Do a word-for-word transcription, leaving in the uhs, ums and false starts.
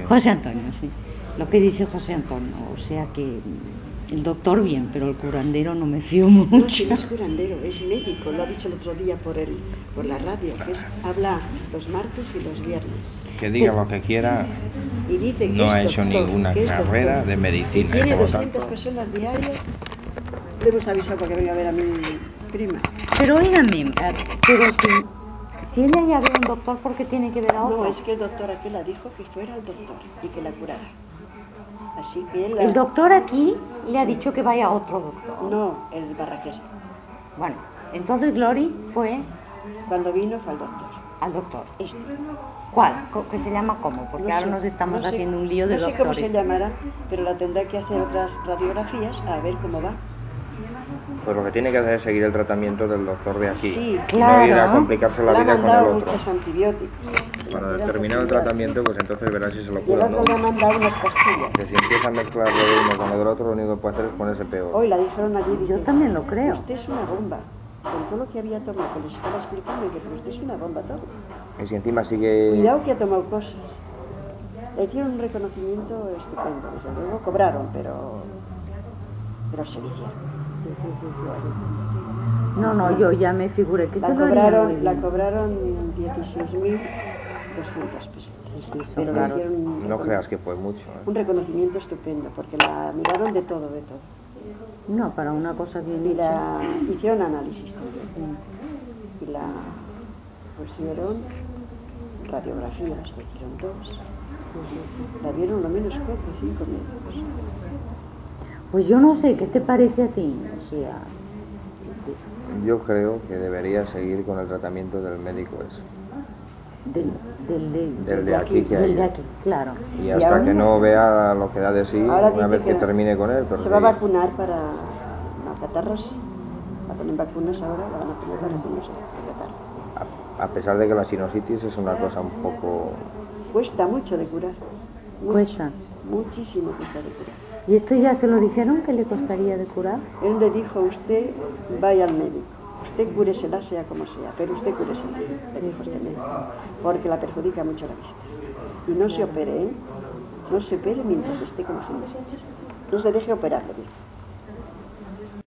José Antonio, sí. Lo que dice José Antonio, o sea que el doctor bien, pero el curandero no me fío mucho. No, si no es curandero, es médico, lo ha dicho el otro día por el, por la radio, que es, habla los martes y los viernes. Que diga lo que quiera, y dice que no es ha hecho doctor, ninguna que es carrera doctor, de medicina. y tiene por lo doscientas tanto, personas diarias. Le hemos avisado para que venga a ver a mi prima. Pero oígame, pero si, si ella ya ve a un doctor, ¿por qué tiene que ver a otro? No, es que el doctor aquí la dijo que fuera al doctor y que la curara. Así que él la... El doctor aquí le ha dicho que vaya a otro doctor. No, el barraquero. Bueno, entonces Glory fue... Cuando vino fue al doctor. Al doctor. Este. ¿Cuál? ¿Que se llama cómo? Porque no ahora sé, nos estamos no sé, haciendo un lío de no sé doctores. cómo se llamará, pero la tendrá que hacer otras radiografías a ver cómo va. pues lo que tiene que hacer es seguir el tratamiento del doctor de aquí. Sí, claro. No ir a complicarse la le ha vida con el mandado otro. muchos antibióticos. Para determinar el tratamiento, pues entonces verás si se lo Y el cura o otro no. le ha mandado unas pastillas. Que si empieza a mezclar lo de uno con lo del otro, lo único que puede hacer es ponerse peor. Hoy la dijeron allí, dice, Yo también lo creo. usted es una bomba. Con todo lo que había tomado, que les estaba explicando, que usted es una bomba todo. Y si encima sigue... Cuidado que ha tomado cosas. Le hicieron un reconocimiento estupendo, desde luego cobraron, pero pero se lo hicieron. Sí, sí, sí, sí, sí. No, no, yo ya me figuré que la se lo harían cobraron, muy bien. La cobraron dieciséis mil doscientas pesetas. Sí, sí, son pero le caros. hicieron un, No creas que fue mucho, ¿eh? un reconocimiento estupendo, porque la miraron de todo, de todo. No, para una cosa bien Y hecha. la hicieron análisis también. Sí. Y la pusieron radiografías, le hicieron dos. Sí, sí, sí. La vieron lo menos cuatro o cinco médicos. Pues yo no sé, ¿qué te parece a ti? O sea, Yo creo que debería seguir con el tratamiento del médico ese. del, del, del, Del de aquí que ha del de ido. aquí, claro. Y Y hasta ahora- que no vea lo que da de sí, Ahora una dice vez que, que termine con él, pero se va a que- vacunar para la catarros. La ponen vacunas ahora, la van a poner para que no se catarro. a, a pesar de que la sinusitis es una cosa un poco... Cuesta mucho de curar. Mucho, Cuesta. Muchísimo cuesta de curar. ¿Y esto ya se lo dijeron que le costaría de curar? Él le dijo, usted vaya al médico, usted cúresela sea como sea, pero usted cúresela, le dijo este médico, porque la perjudica mucho la vista. Y no se opere, ¿eh? No se opere mientras esté como se necesita. No se deje operar, le dijo.